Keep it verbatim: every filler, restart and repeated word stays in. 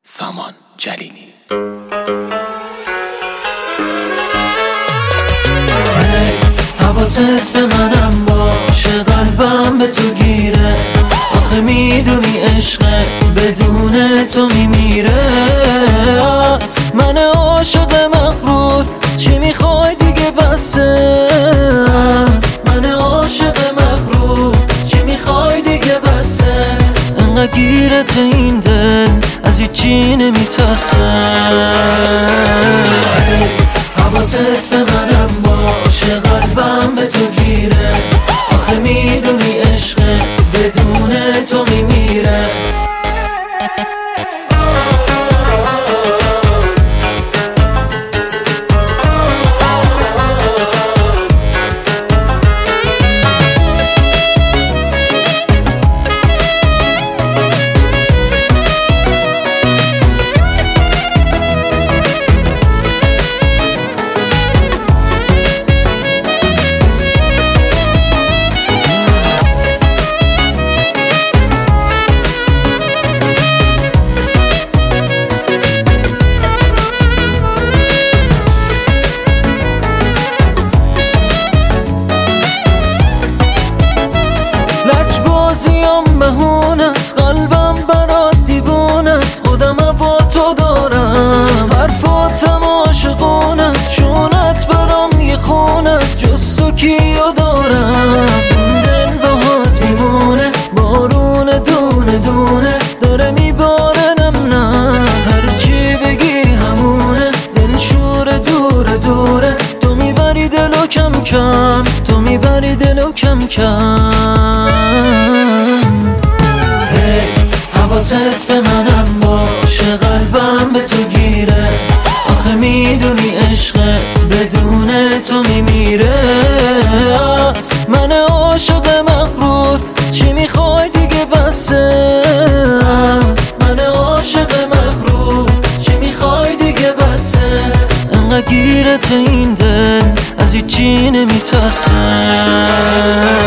سامان جلیلی. حواست به منم باشه، قلبم به تو گیره. آخه میدونی عشقه بدون تو میمیره. من عاشق مغرور، چی میخوای دیگه بسه. من عاشق مغرور، چی میخوای دیگه بسه. انقدر گیرت این دل از هیچی نمیترسه. حواست به منم باشه، قلبم به تو گیره. آخه میدونی عشقه بدون تو میمیره. بازیم بهون است، قلبم برات دیوون است. خودم با تو دارم، حرفاتم عاشقون است. شونت برام یه خون است، جز تو کیو دارم. این دل باهات میمونه، بارون دونه دونه داره میباره. نم نه هرچی بگی همونه، دل شور دوره دوره. تو میبری دلو کم کم، تو میبری دلو کم کم. حواست به منم باشه، قلبم به تو گیره. آخه میدونی عشقت بدون تو میمیره. من عاشق مغرور، چی میخوای دیگه بسه. من عاشق مغرور، چی میخوای دیگه بسه. انقدر گیرت این دل از هیچی نمیترسه.